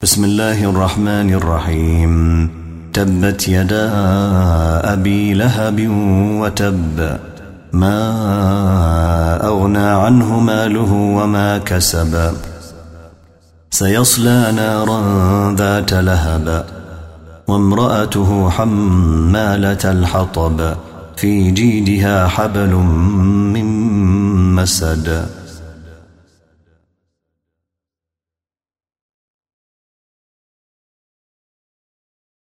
بسم الله الرحمن الرحيم. تبت يدا أبي لهب وتب، ما أغنى عنه ماله وما كسب، سيصلى نارا ذات لهب، وامرأته حمالة الحطب، في جيدها حبل من مسد.